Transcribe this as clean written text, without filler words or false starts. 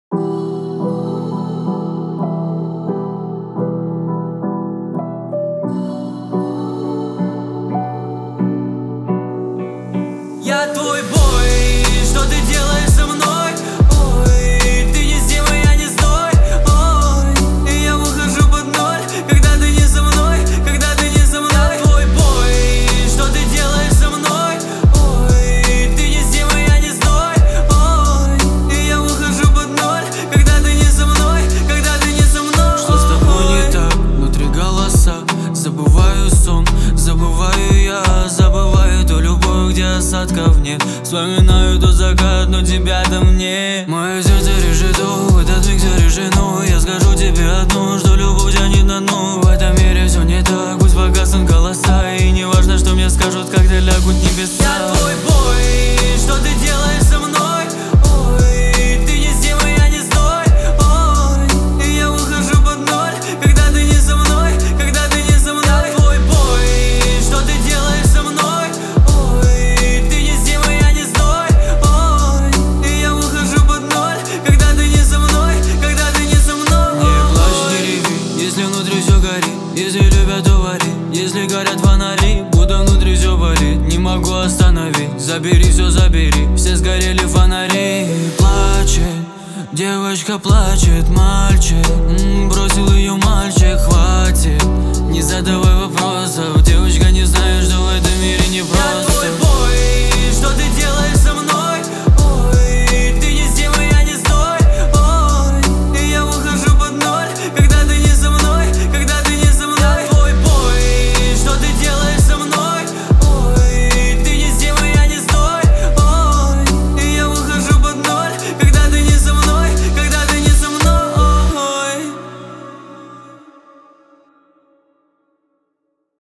Я твой бой, что ты делаешь со мной? Ой, ты не зимой, я не стой. Ой, и я выхожу под ноль, когда ты не со мной, когда ты не со мной. Я твой бой, что ты делаешь со мной? Ой, ты не зимой, я не стой. Ой, и я выхожу под ноль, когда ты не со мной, когда ты не со мной. Что с тобой не так? Внутри голоса. Забываю сон, забываю я, забываю ту любовь, где осадков нет. Вспоминаю тот закат, но тебя там нет. Мое сердце решит, в этот миг все решено. Я скажу тебе одно, что любовь тянет на дно. В этом мире все не так, пусть погаснут голоса. И не важно, что мне скажут, когда лягут небеса. Я твой бой, что ты делаешь со мной? Ой, ты не зимой, я не стой. Ой, и я выхожу под ноль, когда ты не со мной, когда ты не со мной. Я твой бой, что ты делаешь со мной? Ой, ты не зимой, я не стой. Ой, и я выхожу под ноль, когда ты не со мной, когда ты не со мной. Не плачь, не реви, если внутри все горит. Если любят, то вали, если горят фонари, будто внутри все болит. Не могу остановить, забери все, забери. Все сгорели фонари. Плачет, девочка плачет, мальчик бросил ее мальчик, хватит. Не задавай вопросов, девочка